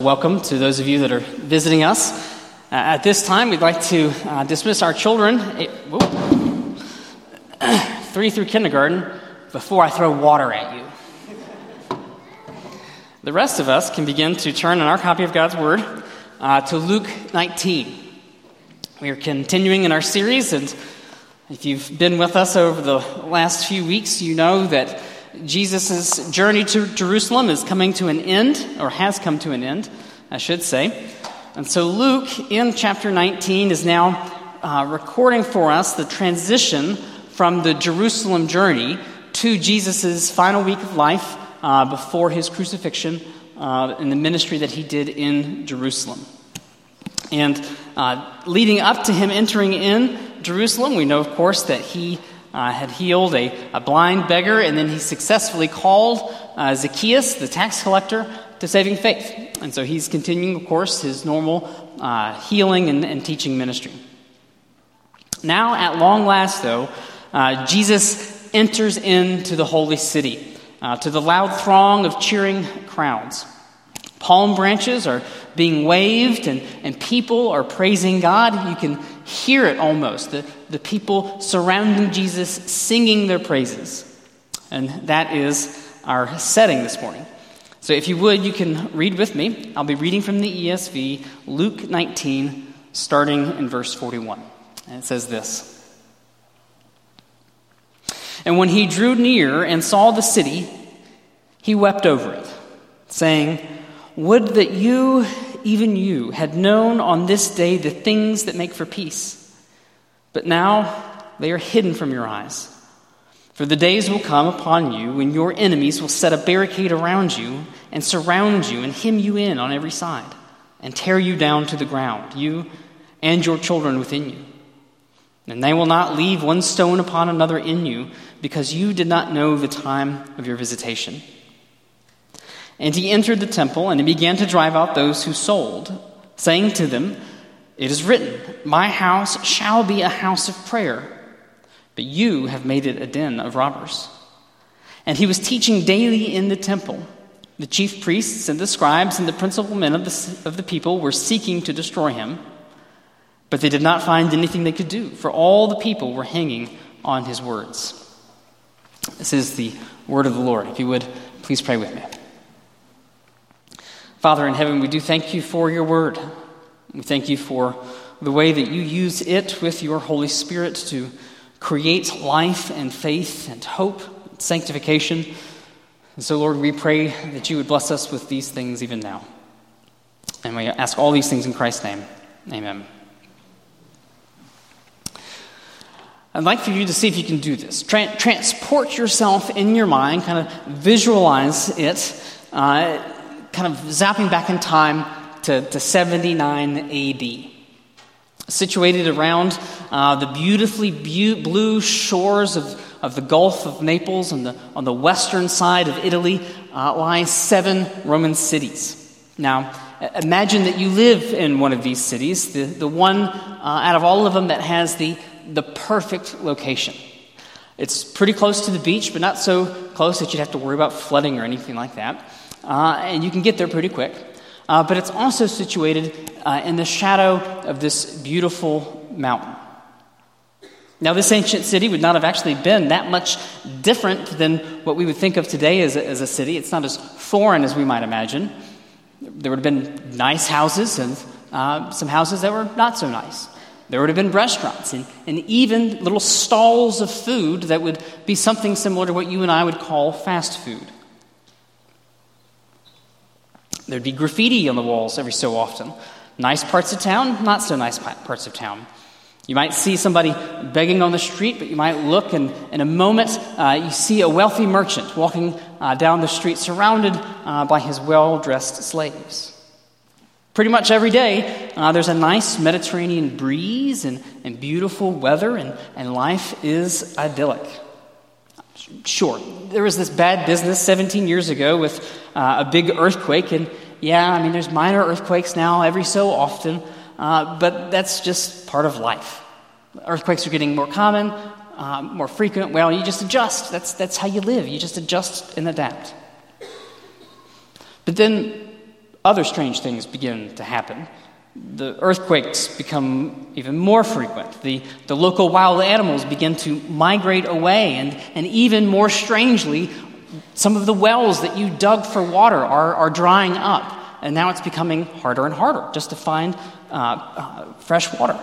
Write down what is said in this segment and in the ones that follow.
Welcome to those of you that are visiting us. At this time, we'd like to dismiss our children 3 through kindergarten before I throw water at you. The rest of us can begin to turn in our copy of God's Word to Luke 19. We are continuing in our series, and if you've been with us over the last few weeks, you know that Jesus' journey to Jerusalem is coming to an end, or has come to an end, I should say. And so Luke, in chapter 19, is now recording for us the transition from the Jerusalem journey to Jesus' final week of life before his crucifixion and the ministry that he did in Jerusalem. And leading up to him entering in Jerusalem, we know, of course, that he had healed a blind beggar, and then he successfully called Zacchaeus, the tax collector, to saving faith. And so he's continuing, of course, his normal healing and teaching ministry. Now, at long last, though, Jesus enters into the holy city, to the loud throng of cheering crowds. Palm branches are being waved, and people are praising God. You can hear it almost, the people surrounding Jesus singing their praises. And that is our setting this morning. So if you would, you can read with me. I'll be reading from the ESV, Luke 19, starting in verse 41. And it says this: "And when he drew near and saw the city, he wept over it, saying, 'Would that you, even you, had known on this day the things that make for peace. But now they are hidden from your eyes. For the days will come upon you when your enemies will set a barricade around you and surround you and hem you in on every side and tear you down to the ground, you and your children within you. And they will not leave one stone upon another in you, because you did not know the time of your visitation.' And he entered the temple, and he began to drive out those who sold, saying to them, 'It is written, my house shall be a house of prayer, but you have made it a den of robbers.' And he was teaching daily in the temple. The chief priests and the scribes and the principal men of the people were seeking to destroy him, but they did not find anything they could do, for all the people were hanging on his words." This is the word of the Lord. If you would, please pray with me. Father in heaven, we do thank you for your word. We thank you for the way that you use it with your Holy Spirit to create life and faith and hope and sanctification. And so, Lord, we pray that you would bless us with these things even now. And we ask all these things in Christ's name. Amen. I'd like for you to see if you can do this. Transport yourself in your mind, kind of visualize it, kind of zapping back in time to 79 A.D. Situated around the beautifully blue shores of the Gulf of Naples on the western side of Italy lie 7 Roman cities. Now, imagine that you live in one of these cities, the one out of all of them that has the perfect location. It's pretty close to the beach, but not so close that you'd have to worry about flooding or anything like that. And you can get there pretty quick. But it's also situated in the shadow of this beautiful mountain. Now, this ancient city would not have actually been that much different than what we would think of today as a city. It's not as foreign as we might imagine. There would have been nice houses and some houses that were not so nice. There would have been restaurants and even little stalls of food that would be something similar to what you and I would call fast food. There'd be graffiti on the walls every so often. Nice parts of town, not so nice parts of town. You might see somebody begging on the street, but you might look and in a moment you see a wealthy merchant walking down the street surrounded by his well-dressed slaves. Pretty much every day there's a nice Mediterranean breeze and beautiful weather, and life is idyllic. Sure, there was this bad business 17 years ago with a big earthquake, and there's minor earthquakes now every so often, but that's just part of life. Earthquakes are getting more common, more frequent. Well, you just adjust. That's how you live. You just adjust and adapt. But then other strange things begin to happen. The earthquakes become even more frequent. The local wild animals begin to migrate away, and even more strangely, some of the wells that you dug for water are drying up, and now it's becoming harder and harder just to find fresh water.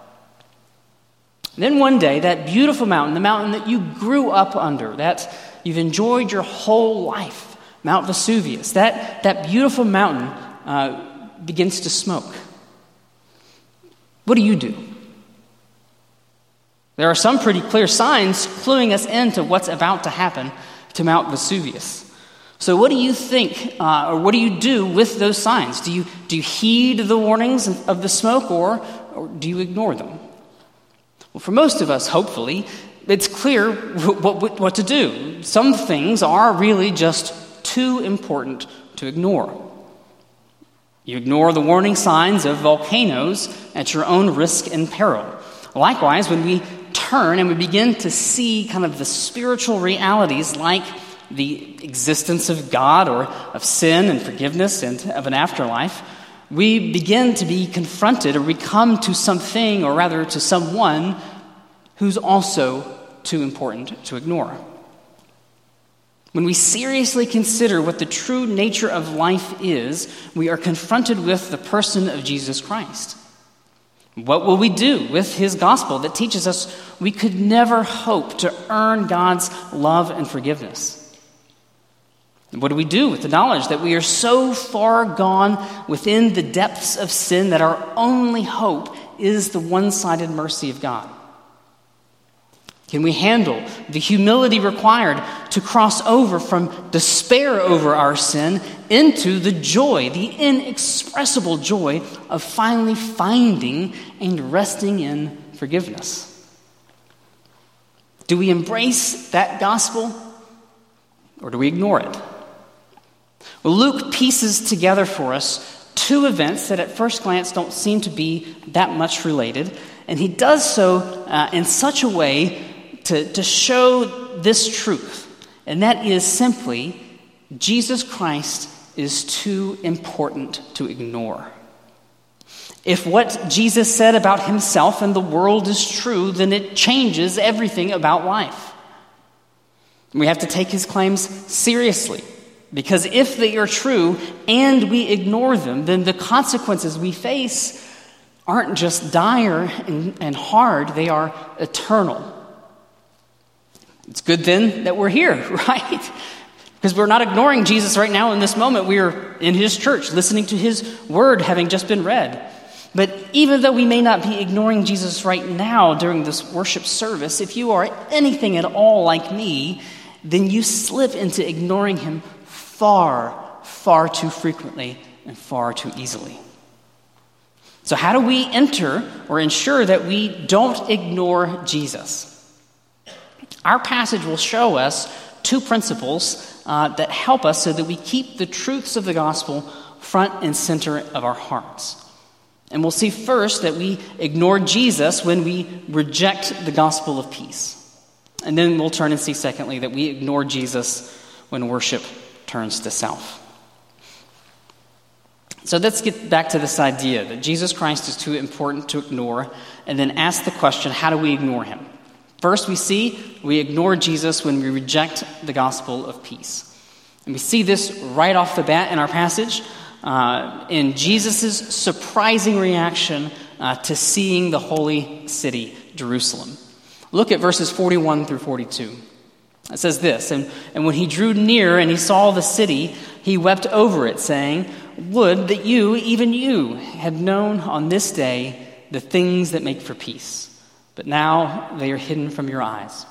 Then one day, that beautiful mountain, the mountain that you grew up under, that you've enjoyed your whole life, Mount Vesuvius, that beautiful mountain begins to smoke. What do? There are some pretty clear signs cluing us into what's about to happen to Mount Vesuvius. So what do you think, or what do you do with those signs? Do you heed the warnings of the smoke, or do you ignore them? Well, for most of us, hopefully, it's clear what to do. Some things are really just too important to ignore. You ignore the warning signs of volcanoes at your own risk and peril. Likewise, when we turn and we begin to see kind of the spiritual realities like the existence of God or of sin and forgiveness and of an afterlife, we begin to be confronted, or we come to something, or rather to someone who's also too important to ignore. When we seriously consider what the true nature of life is, we are confronted with the person of Jesus Christ. What will we do with his gospel that teaches us we could never hope to earn God's love and forgiveness? What do we do with the knowledge that we are so far gone within the depths of sin that our only hope is the one-sided mercy of God? Can we handle the humility required to cross over from despair over our sin into the joy, the inexpressible joy of finally finding and resting in forgiveness? Do we embrace that gospel, or do we ignore it? Well, Luke pieces together for us two events that at first glance don't seem to be that much related, and he does so in such a way to show this truth, and that is simply Jesus Christ is too important to ignore. If what Jesus said about himself and the world is true, then it changes everything about life. We have to take his claims seriously, because if they are true and we ignore them, then the consequences we face aren't just dire and hard, they are eternal. It's good then that we're here, right? Because we're not ignoring Jesus right now in this moment. We are in his church, listening to his word having just been read. But even though we may not be ignoring Jesus right now during this worship service, if you are anything at all like me, then you slip into ignoring him far, far too frequently and far too easily. So how do we enter or ensure that we don't ignore Jesus? Our passage will show us two principles that help us so that we keep the truths of the gospel front and center of our hearts. And we'll see first that we ignore Jesus when we reject the gospel of peace. And then we'll turn and see secondly that we ignore Jesus when worship turns to self. So let's get back to this idea that Jesus Christ is too important to ignore, and then ask the question, how do we ignore him? First, we ignore Jesus when we reject the gospel of peace. And we see this right off the bat in our passage, in Jesus' surprising reaction to seeing the holy city, Jerusalem. Look at verses 41 through 42. It says this, and when he drew near and he saw the city, he wept over it, saying, "Would that you, even you, had known on this day the things that make for peace. But now they are hidden from your eyes."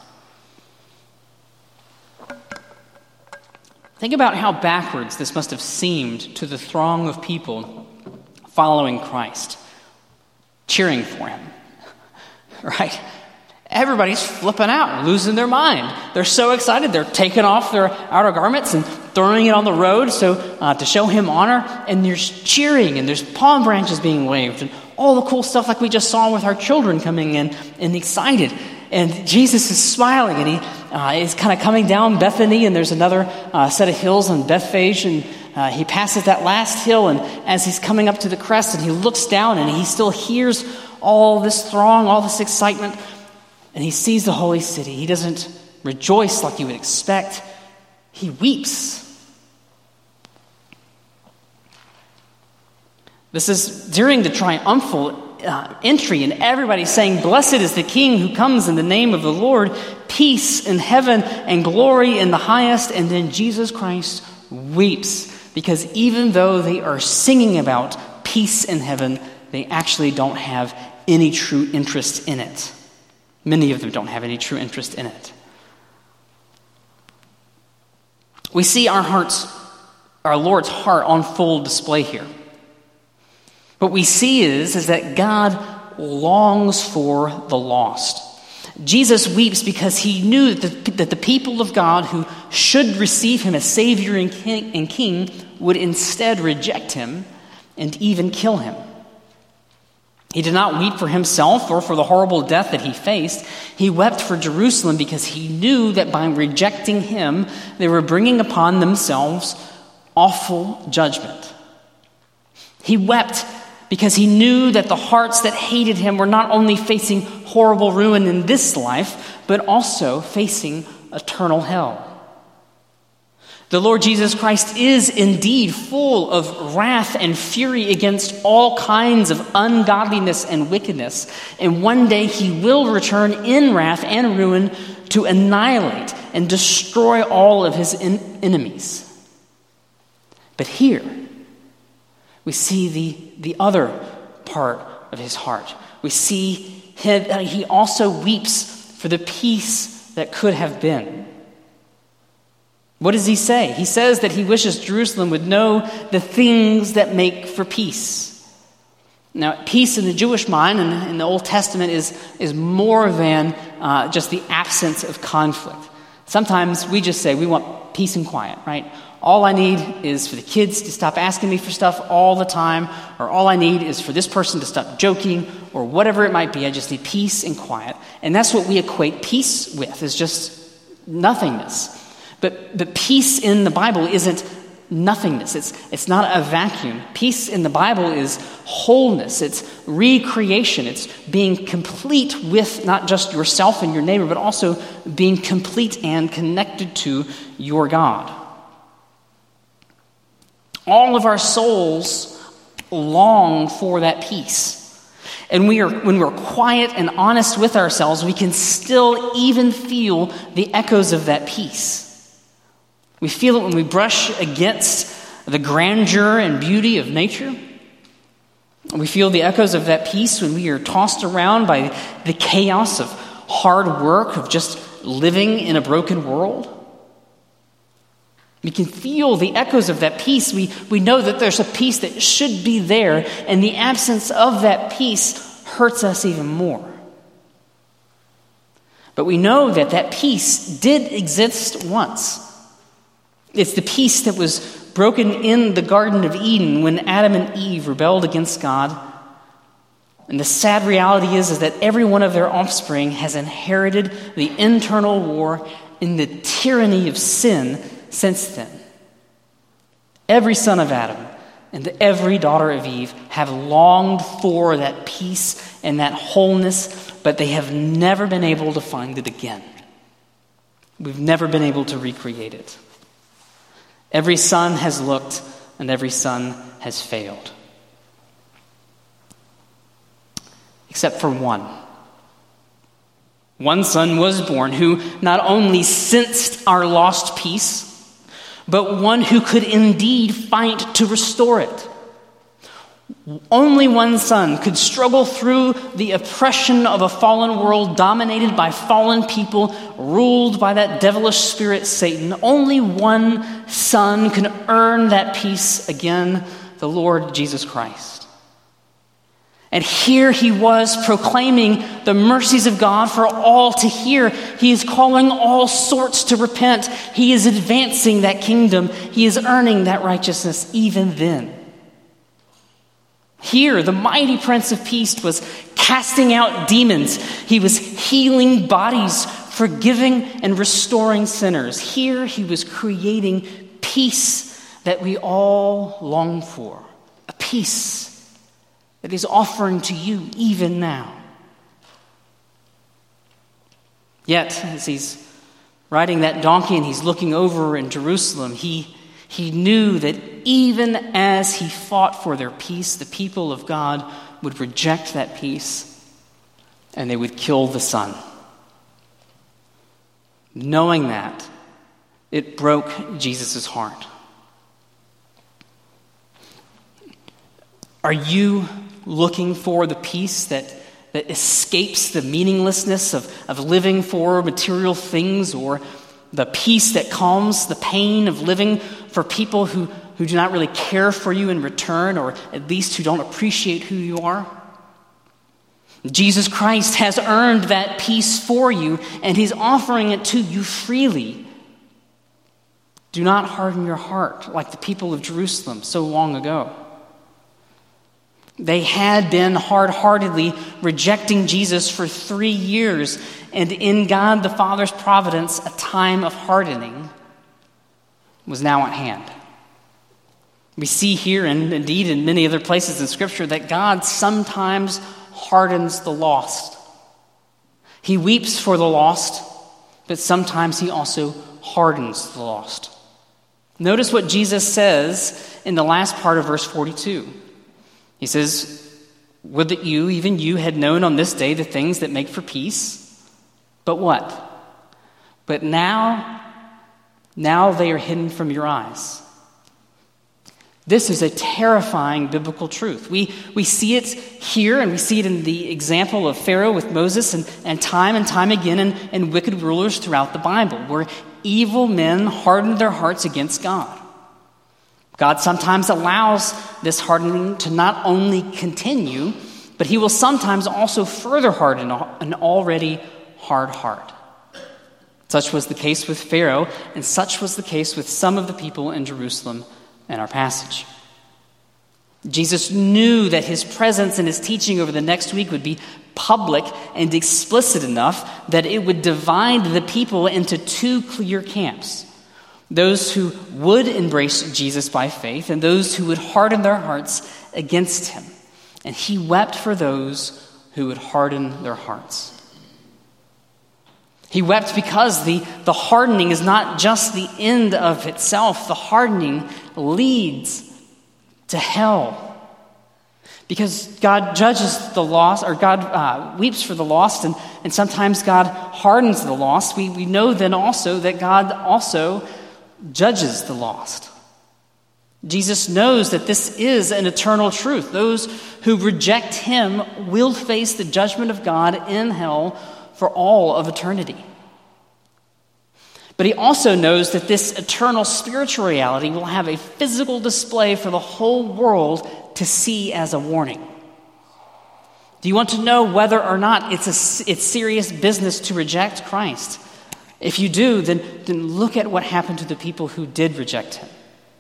Think about how backwards this must have seemed to the throng of people following Christ, cheering for him, right? Everybody's flipping out, losing their mind. They're so excited. They're taking off their outer garments and throwing it on the road to show him honor. And there's cheering, and there's palm branches being waved, and all the cool stuff like we just saw with our children coming in and excited. And Jesus is smiling, and he is kind of coming down Bethany, and there's another set of hills on Bethphage, and he passes that last hill, and as he's coming up to the crest, and he looks down, and he still hears all this throng, all this excitement, and he sees the holy city. He doesn't rejoice like you would expect. He weeps. This is during the triumphal entry, and everybody's saying, "Blessed is the King who comes in the name of the Lord, peace in heaven and glory in the highest." And then Jesus Christ weeps, because even though they are singing about peace in heaven, they actually don't have any true interest in it. Many of them don't have any true interest in it. We see our Lord's heart on full display here. What we see is that God longs for the lost. Jesus weeps because he knew that the people of God who should receive him as Savior and King would instead reject him and even kill him. He did not weep for himself or for the horrible death that he faced. He wept for Jerusalem because he knew that by rejecting him, they were bringing upon themselves awful judgment. He wept because he knew that the hearts that hated him were not only facing horrible ruin in this life, but also facing eternal hell. The Lord Jesus Christ is indeed full of wrath and fury against all kinds of ungodliness and wickedness, and one day he will return in wrath and ruin to annihilate and destroy all of his enemies. But here, we see the other part of his heart. We see he also weeps for the peace that could have been. What does he say? He says that he wishes Jerusalem would know the things that make for peace. Now, peace in the Jewish mind and in the Old Testament is more than just the absence of conflict. Sometimes we just say we want peace and quiet, right? All I need is for the kids to stop asking me for stuff all the time, or all I need is for this person to stop joking, or whatever it might be. I just need peace and quiet. And that's what we equate peace with, is just nothingness. But peace in the Bible isn't nothingness. It's not a vacuum. Peace in the Bible is wholeness. It's recreation. It's being complete with not just yourself and your neighbor, but also being complete and connected to your God. All of our souls long for that peace. And when we're quiet and honest with ourselves, we can still even feel the echoes of that peace. We feel it when we brush against the grandeur and beauty of nature. We feel the echoes of that peace when we are tossed around by the chaos of hard work, of just living in a broken world. We can feel the echoes of that peace. We know that there's a peace that should be there, and the absence of that peace hurts us even more. But we know that that peace did exist once. It's the peace that was broken in the Garden of Eden when Adam and Eve rebelled against God. And the sad reality is that every one of their offspring has inherited the internal war and the tyranny of sin since then. Every son of Adam and every daughter of Eve have longed for that peace and that wholeness, but they have never been able to find it again. We've never been able to recreate it. Every son has looked, and every son has failed. Except for one. One son was born who not only sensed our lost peace, but one who could indeed fight to restore it. Only one son could struggle through the oppression of a fallen world dominated by fallen people, ruled by that devilish spirit, Satan. Only one son can earn that peace again, the Lord Jesus Christ. And here he was proclaiming the mercies of God for all to hear. He is calling all sorts to repent. He is advancing that kingdom. He is earning that righteousness even then. Here, the mighty Prince of Peace was casting out demons. He was healing bodies, forgiving and restoring sinners. Here, he was creating peace that we all long for, a peace that he's offering to you even now. Yet, as he's riding that donkey and he's looking over in Jerusalem, he knew that even as he fought for their peace, the people of God would reject that peace and they would kill the Son. Knowing that, it broke Jesus' heart. Are you looking for the peace that escapes the meaninglessness of living for material things, or the peace that calms the pain of living for people who do not really care for you in return, or at least who don't appreciate who you are? Jesus Christ has earned that peace for you, and he's offering it to you freely. Do not harden your heart like the people of Jerusalem so long ago. They had been hard-heartedly rejecting Jesus for 3 years, and in God the Father's providence, a time of hardening was now at hand. We see here, and indeed in many other places in Scripture, that God sometimes hardens the lost. He weeps for the lost, but sometimes he also hardens the lost. Notice what Jesus says in the last part of verse 42. He says, "Would that you, even you, had known on this day the things that make for peace. But what? But now they are hidden from your eyes." This is a terrifying biblical truth. We see it here, and we see it in the example of Pharaoh with Moses, and time again in wicked rulers throughout the Bible, where evil men harden their hearts against God. God sometimes allows this hardening to not only continue, but he will sometimes also further harden an already hard heart. Such was the case with Pharaoh, and such was the case with some of the people in Jerusalem in our passage. Jesus knew that his presence and his teaching over the next week would be public and explicit enough that it would divide the people into two clear camps: those who would embrace Jesus by faith and those who would harden their hearts against him. And he wept for those who would harden their hearts. He wept because the hardening is not just the end of itself. The hardening leads to hell. Because God judges the lost, or God weeps for the lost, and sometimes God hardens the lost. We know then also that God also judges the lost. Jesus knows that this is an eternal truth. Those who reject him will face the judgment of God in hell for all of eternity. But he also knows that this eternal spiritual reality will have a physical display for the whole world to see as a warning. Do you want to know whether or not it's serious business to reject Christ? If you do, then look at what happened to the people who did reject him.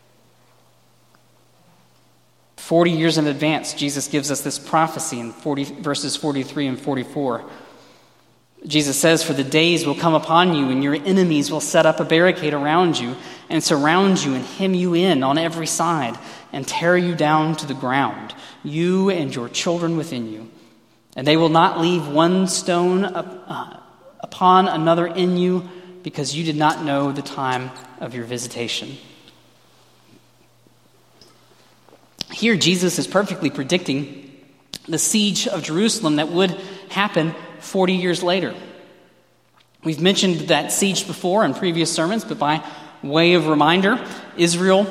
40 years in advance, Jesus gives us this prophecy in verses 43 and 44. Jesus says, "For the days will come upon you, and your enemies will set up a barricade around you and surround you and hem you in on every side and tear you down to the ground, you and your children within you. And they will not leave one stone upon another in you, because you did not know the time of your visitation." Here, Jesus is perfectly predicting the siege of Jerusalem that would happen 40 years later. We've mentioned that siege before in previous sermons, but by way of reminder, Israel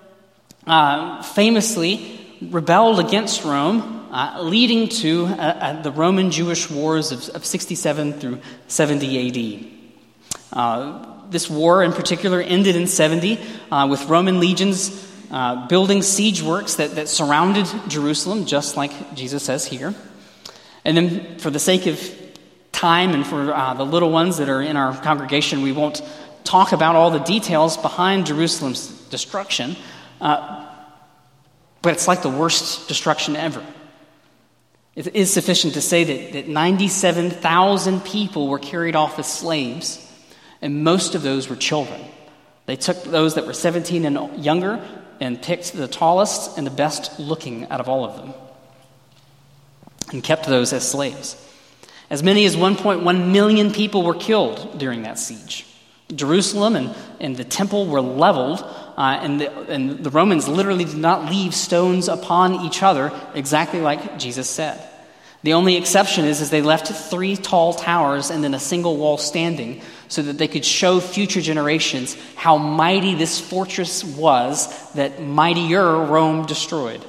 famously rebelled against Rome, leading to the Roman-Jewish wars of 67 through 70 A.D. This war in particular ended in 70 with Roman legions building siege works that surrounded Jerusalem, just like Jesus says here. And then for the sake of time and for the little ones that are in our congregation, we won't talk about all the details behind Jerusalem's destruction, but it's like the worst destruction ever. It is sufficient to say that 97,000 people were carried off as slaves, and most of those were children. They took those that were 17 and younger, and picked the tallest and the best looking out of all of them and kept those as slaves. As many as 1.1 million people were killed during that siege. Jerusalem and the temple were leveled, and the Romans literally did not leave stones upon each other, exactly like Jesus said. The only exception is they left 3 tall towers and then a single wall standing so that they could show future generations how mighty this fortress was that mightier Rome destroyed.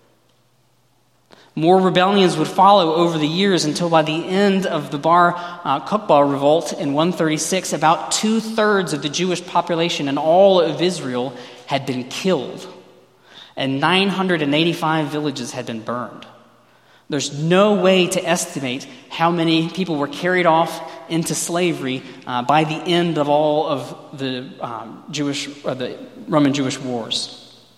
More rebellions would follow over the years until by the end of the Bar Kokhba revolt in 136, about 2/3 of the Jewish population in all of Israel had been killed, and 985 villages had been burned. There's no way to estimate how many people were carried off into slavery by the end of all of the the Roman Jewish wars.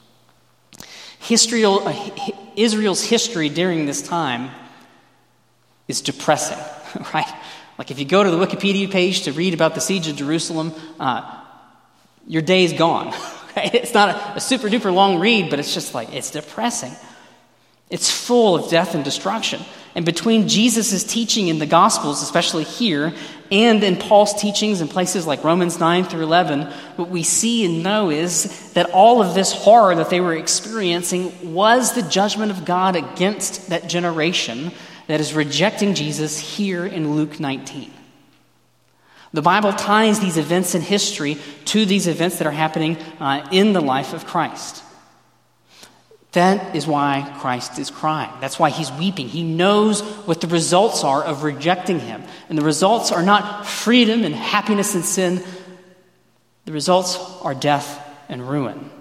Israel's history during this time is depressing, right? Like if you go to the Wikipedia page to read about the siege of Jerusalem, your day's gone. Okay? It's not a super duper long read, but it's just like, it's depressing. It's full of death and destruction. And between Jesus' teaching in the Gospels, especially here, and in Paul's teachings in places like Romans 9 through 11, what we see and know is that all of this horror that they were experiencing was the judgment of God against that generation that is rejecting Jesus here in Luke 19. The Bible ties these events in history to these events that are happening in the life of Christ. That is why Christ is crying. That's why he's weeping. He knows what the results are of rejecting him. And the results are not freedom and happiness and sin. The results are death and ruin.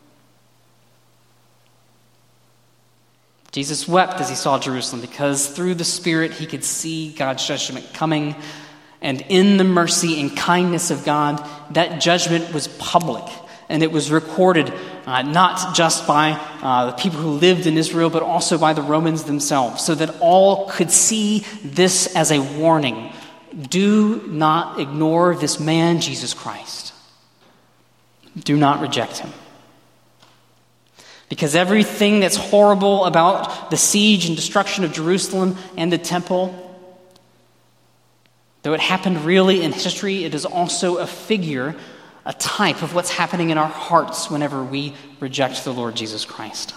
Jesus wept as he saw Jerusalem because through the Spirit he could see God's judgment coming. And in the mercy and kindness of God, that judgment was public. And it was recorded not just by the people who lived in Israel, but also by the Romans themselves, so that all could see this as a warning. Do not ignore this man, Jesus Christ. Do not reject him. Because everything that's horrible about the siege and destruction of Jerusalem and the temple, though it happened really in history, it is also a figure, a type of what's happening in our hearts whenever we reject the Lord Jesus Christ.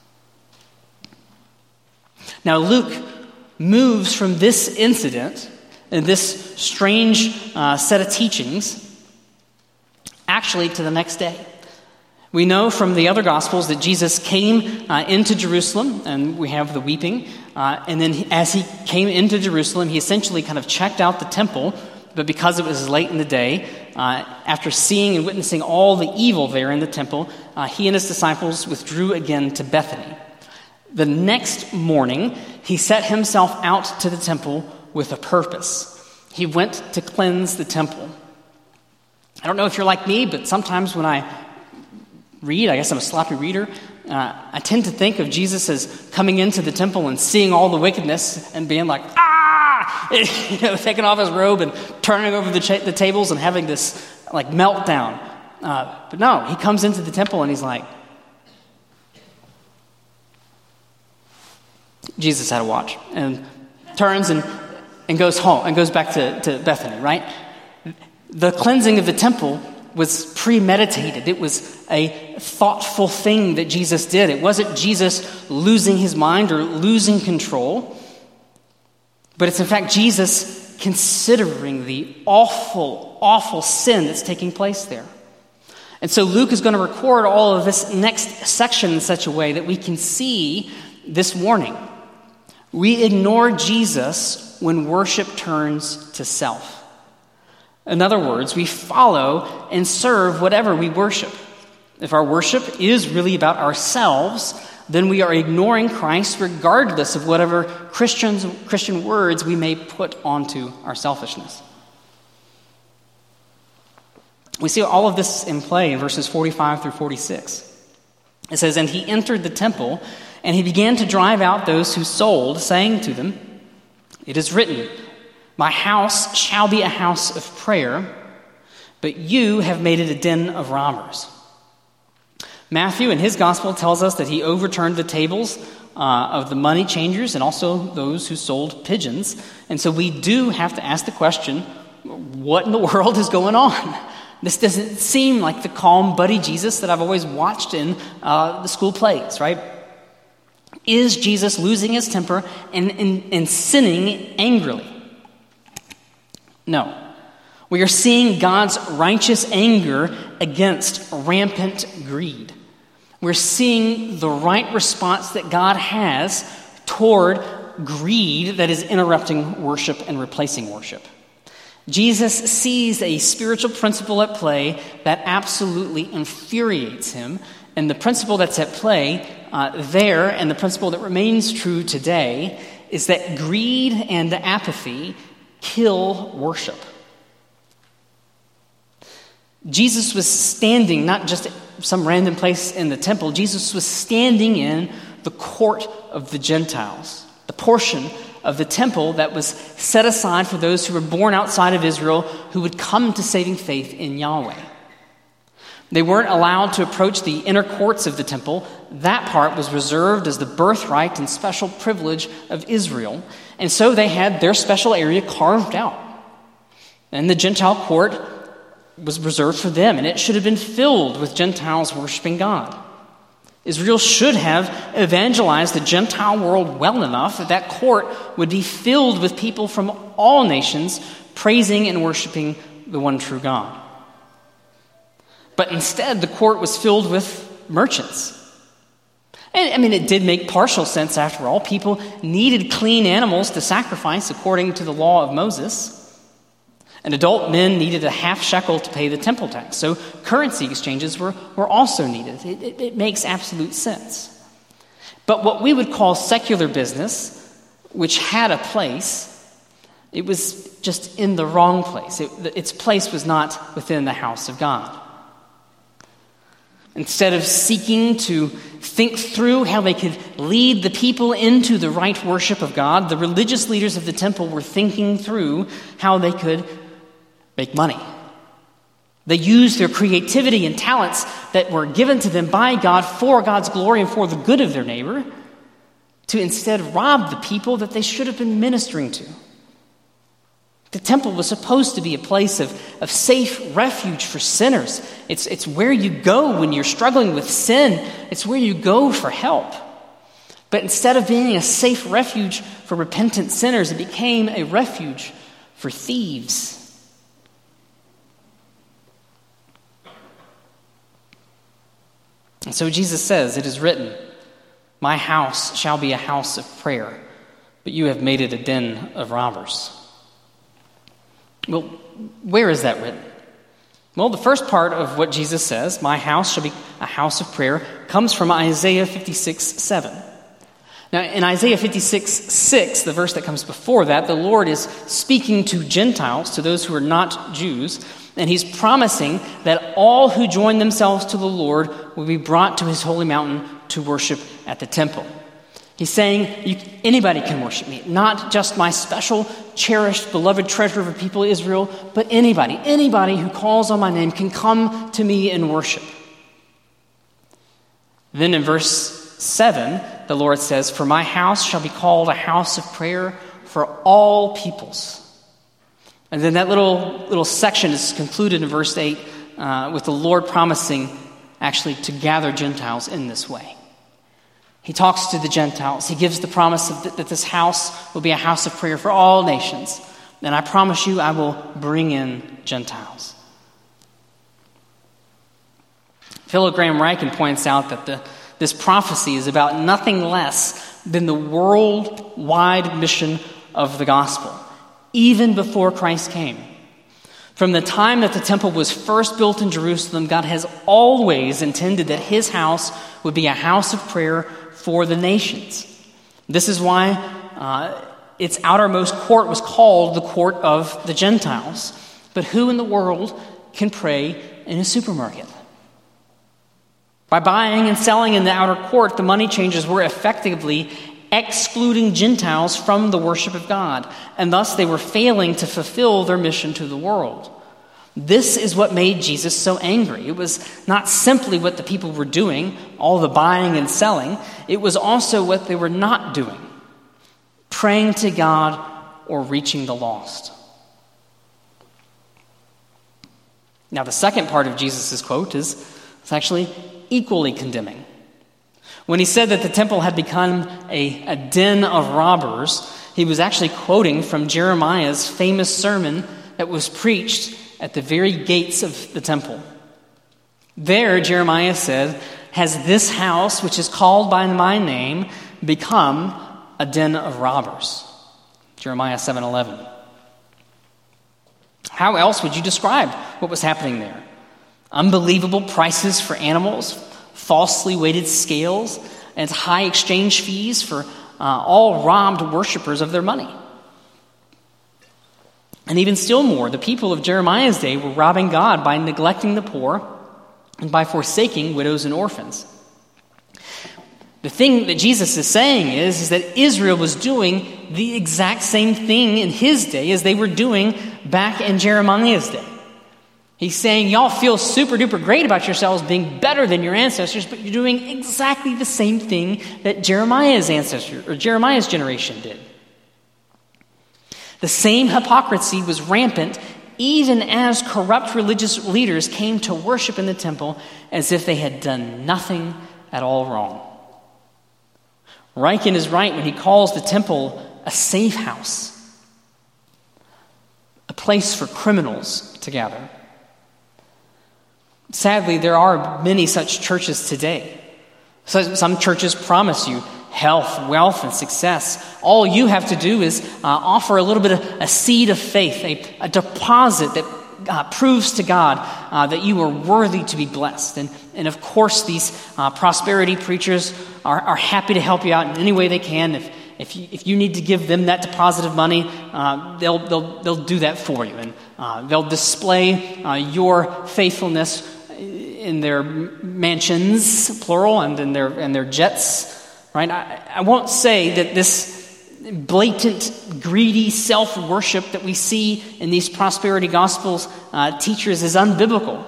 Now, Luke moves from this incident and this strange set of teachings actually to the next day. We know from the other Gospels that Jesus came into Jerusalem, and we have the weeping, and then as he came into Jerusalem, he essentially kind of checked out the temple. But because it was late in the day, after seeing and witnessing all the evil there in the temple, he and his disciples withdrew again to Bethany. The next morning, he set himself out to the temple with a purpose. He went to cleanse the temple. I don't know if you're like me, but sometimes when I read, I guess I'm a sloppy reader, I tend to think of Jesus as coming into the temple and seeing all the wickedness and being like, taking off his robe and turning over the tables and having this like meltdown. But no, he comes into the temple and he's like, Jesus had a watch, and turns and goes home and goes back to Bethany, right? The cleansing of the temple was premeditated. It was a thoughtful thing that Jesus did. It wasn't Jesus losing his mind or losing control. But it's in fact Jesus considering the awful, awful sin that's taking place there. And so Luke is going to record all of this next section in such a way that we can see this warning. We ignore Jesus when worship turns to self. In other words, we follow and serve whatever we worship. If our worship is really about ourselves, then we are ignoring Christ regardless of whatever Christian words we may put onto our selfishness. We see all of this in play in verses 45 through 46. It says, "And he entered the temple, and he began to drive out those who sold, saying to them, 'It is written, my house shall be a house of prayer, but you have made it a den of robbers.' Matthew, in his gospel, tells us that he overturned the tables of the money changers and also those who sold pigeons. And so we do have to ask the question, what in the world is going on? This doesn't seem like the calm, buddy Jesus that I've always watched in the school plays, right? Is Jesus losing his temper and sinning angrily? No. We are seeing God's righteous anger against rampant greed. We're seeing the right response that God has toward greed that is interrupting worship and replacing worship. Jesus sees a spiritual principle at play that absolutely infuriates him. And the principle that's at play there, and the principle that remains true today, is that greed and apathy kill worship. Jesus was standing, not just at some random place in the temple, Jesus was standing in the court of the Gentiles, the portion of the temple that was set aside for those who were born outside of Israel who would come to saving faith in Yahweh. They weren't allowed to approach the inner courts of the temple. That part was reserved as the birthright and special privilege of Israel. And so they had their special area carved out. And the Gentile court was reserved for them, and it should have been filled with Gentiles worshiping God. Israel should have evangelized the Gentile world well enough that that court would be filled with people from all nations praising and worshiping the one true God. But instead, the court was filled with merchants. And it did make partial sense after all. People needed clean animals to sacrifice according to the law of Moses. And adult men needed a half shekel to pay the temple tax. So currency exchanges were also needed. It makes absolute sense. But what we would call secular business, which had a place, it was just in the wrong place. Its place was not within the house of God. Instead of seeking to think through how they could lead the people into the right worship of God, the religious leaders of the temple were thinking through how they could make money. They used their creativity and talents that were given to them by God for God's glory and for the good of their neighbor to instead rob the people that they should have been ministering to. The temple was supposed to be a place of safe refuge for sinners. It's where you go when you're struggling with sin. It's where you go for help. But instead of being a safe refuge for repentant sinners, it became a refuge for thieves. And so Jesus says, "It is written, 'My house shall be a house of prayer, but you have made it a den of robbers.'" Well, where is that written? Well, the first part of what Jesus says, "My house shall be a house of prayer," comes from Isaiah 56:7. Now, in Isaiah 56:6, the verse that comes before that, the Lord is speaking to Gentiles, to those who are not Jews, and he's promising that all who join themselves to the Lord will be brought to his holy mountain to worship at the temple. He's saying, anybody can worship me, not just my special, cherished, beloved treasure of a people, Israel, but anybody who calls on my name can come to me and worship. Then in verse 7, the Lord says, "For my house shall be called a house of prayer for all peoples." And then that little section is concluded in verse 8 with the Lord promising actually to gather Gentiles in this way. He talks to the Gentiles. He gives the promise that this house will be a house of prayer for all nations. And I promise you, I will bring in Gentiles. Philip Graham Ryken points out that this prophecy is about nothing less than the worldwide mission of the gospel, even before Christ came. From the time that the temple was first built in Jerusalem, God has always intended that his house would be a house of prayer for the nations. This is why its outermost court was called the court of the Gentiles. But who in the world can pray in a supermarket? By buying and selling in the outer court, the money changers were effectively excluding Gentiles from the worship of God, and thus they were failing to fulfill their mission to the world. This is what made Jesus so angry. It was not simply what the people were doing, all the buying and selling. It was also what they were not doing, praying to God or reaching the lost. Now, the second part of Jesus' quote is actually equally condemning. When he said that the temple had become a den of robbers, he was actually quoting from Jeremiah's famous sermon that was preached at the very gates of the temple. There, Jeremiah said, "Has this house, which is called by my name, become a den of robbers?" Jeremiah 7:11. How else would you describe what was happening there? Unbelievable prices for animals, falsely weighted scales, and high exchange fees for all robbed worshipers of their money. And even still more, the people of Jeremiah's day were robbing God by neglecting the poor and by forsaking widows and orphans. The thing that Jesus is saying is that Israel was doing the exact same thing in his day as they were doing back in Jeremiah's day. He's saying, y'all feel super duper great about yourselves being better than your ancestors, but you're doing exactly the same thing that Jeremiah's ancestors or Jeremiah's generation did. The same hypocrisy was rampant even as corrupt religious leaders came to worship in the temple as if they had done nothing at all wrong. Ryken is right when he calls the temple a safe house, a place for criminals to gather. Sadly, there are many such churches today. So some churches promise you health, wealth, and success. All you have to do is offer a little bit of a seed of faith, a deposit that proves to God that you are worthy to be blessed. And of course, these prosperity preachers are happy to help you out in any way they can. If you need to give them that deposit of money, they'll do that for you, and they'll display your faithfulness in their mansions, plural, and in their jets. Right? I won't say that this blatant, greedy self-worship that we see in these prosperity gospels teachers is unbiblical.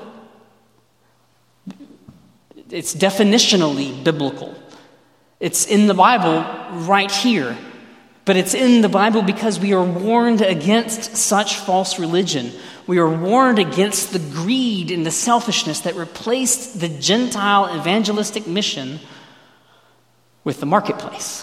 It's definitionally biblical. It's in the Bible right here. But it's in the Bible because we are warned against such false religion. We are warned against the greed and the selfishness that replaced the Gentile evangelistic mission with the marketplace.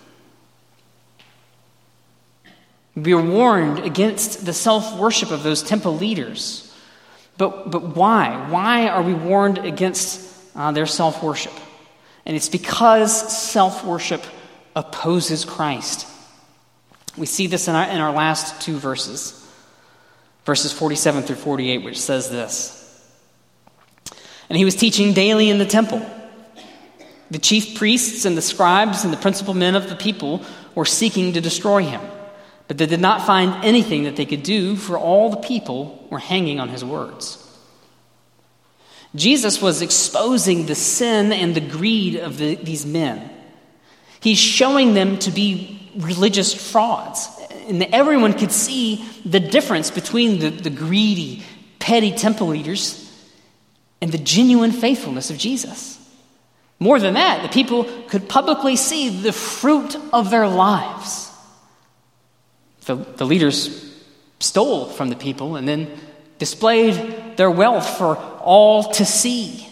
We are warned against the self-worship of those temple leaders. But why? Why are we warned against their self-worship? And it's because self-worship opposes Christ. We see this in our last two verses 47 through 48, which says this. "And he was teaching daily in the temple. The chief priests and the scribes and the principal men of the people were seeking to destroy him, but they did not find anything that they could do, for all the people were hanging on his words." Jesus was exposing the sin and the greed of these men. He's showing them to be religious frauds. And everyone could see the difference between the greedy, petty temple leaders and the genuine faithfulness of Jesus. More than that, the people could publicly see the fruit of their lives. The leaders stole from the people and then displayed their wealth for all to see.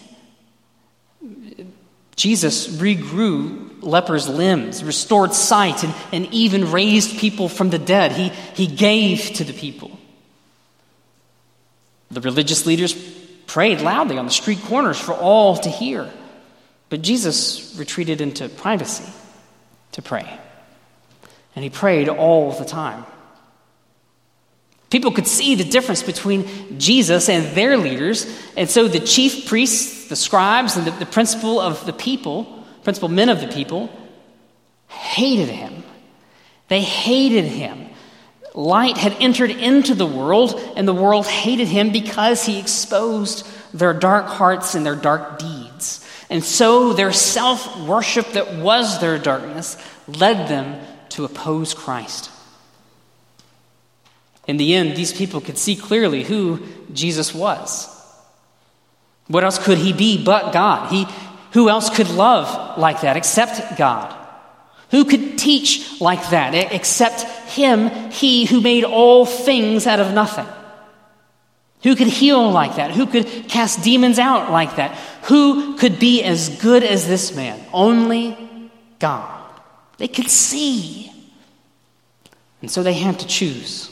Jesus regrew lepers' limbs, restored sight, and even raised people from the dead. He gave to the people. The religious leaders prayed loudly on the street corners for all to hear. But Jesus retreated into privacy to pray. And he prayed all the time. People could see the difference between Jesus and their leaders. And so the chief priests, the scribes, and the principal men of the people hated him. They hated him. Light had entered into the world, and the world hated him because he exposed their dark hearts and their dark deeds. And so their self-worship that was their darkness led them to oppose Christ. In the end, these people could see clearly who Jesus was. What else could he be but God? Who else could love like that except God? Who could teach like that except him, he who made all things out of nothing? Who could heal like that? Who could cast demons out like that? Who could be as good as this man? Only God. They could see. And so they had to choose.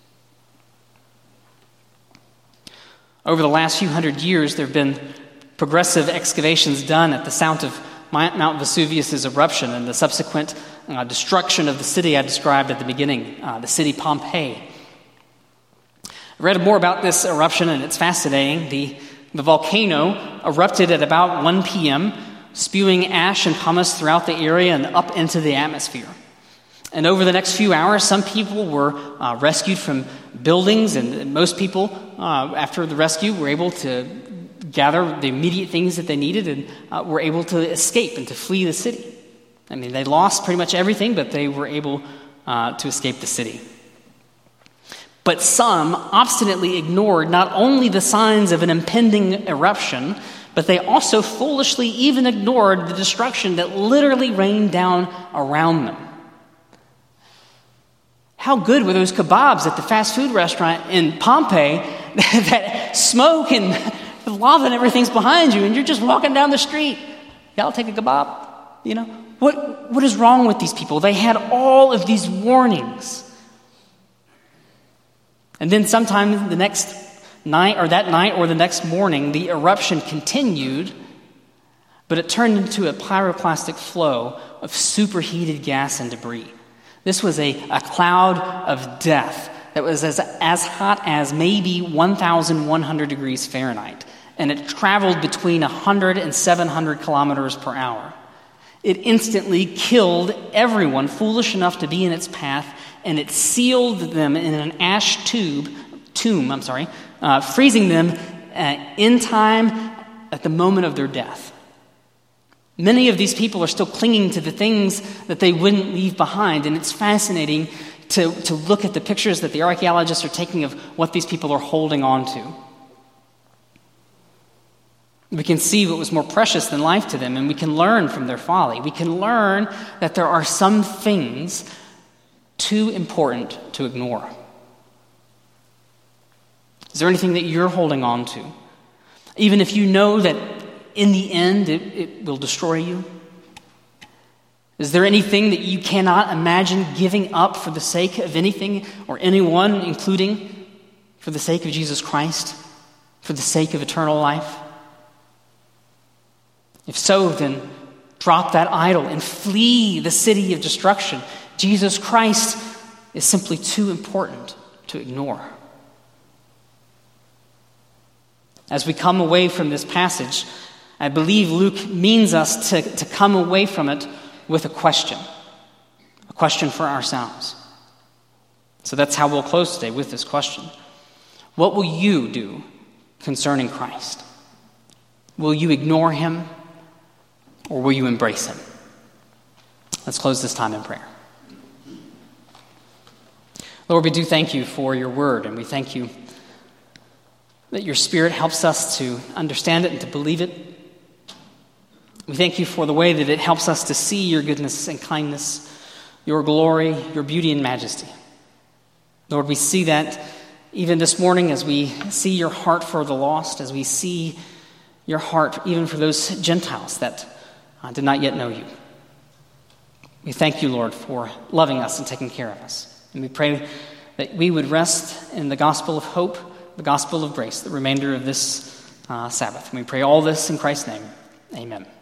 Over the last few hundred years, there have been progressive excavations done at the site of Mount Vesuvius' eruption and the subsequent destruction of the city I described at the beginning, the city Pompeii. I read more about this eruption, and it's fascinating. The volcano erupted at about 1 p.m., spewing ash and pumice throughout the area and up into the atmosphere. And over the next few hours, some people were rescued from buildings, and most people, after the rescue, were able to gather the immediate things that they needed and were able to escape and to flee the city. I mean, they lost pretty much everything, but they were able to escape the city. But some obstinately ignored not only the signs of an impending eruption, but they also foolishly even ignored the destruction that literally rained down around them. How good were those kebabs at the fast food restaurant in Pompeii that smoke and lava and everything's behind you and you're just walking down the street? Y'all take a kebab? You know, what is wrong with these people? They had all of these warnings. And then sometime the next night or that night or the next morning, the eruption continued, but it turned into a pyroclastic flow of superheated gas and debris. This was a cloud of death that was as hot as maybe 1,100 degrees Fahrenheit, and it traveled between 100 and 700 kilometers per hour. It instantly killed everyone foolish enough to be in its path, and it sealed them in an ash tomb, freezing them in time at the moment of their death. Many of these people are still clinging to the things that they wouldn't leave behind, and it's fascinating to look at the pictures that the archaeologists are taking of what these people are holding on to. We can see what was more precious than life to them, and we can learn from their folly. We can learn that there are some things too important to ignore. Is there anything that you're holding on to? Even if you know that in the end it will destroy you? Is there anything that you cannot imagine giving up for the sake of anything or anyone, including for the sake of Jesus Christ, for the sake of eternal life? If so, then drop that idol and flee the city of destruction. Jesus Christ is simply too important to ignore. As we come away from this passage, I believe Luke means us to come away from it with a question for ourselves. So that's how we'll close today, with this question. What will you do concerning Christ? Will you ignore him, or will you embrace him? Let's close this time in prayer. Lord, we do thank you for your word, and we thank you that your Spirit helps us to understand it and to believe it. We thank you for the way that it helps us to see your goodness and kindness, your glory, your beauty and majesty. Lord, we see that even this morning as we see your heart for the lost, as we see your heart even for those Gentiles that did not yet know you. We thank you, Lord, for loving us and taking care of us. And we pray that we would rest in the gospel of hope, the gospel of grace, the remainder of this Sabbath. And we pray all this in Christ's name. Amen.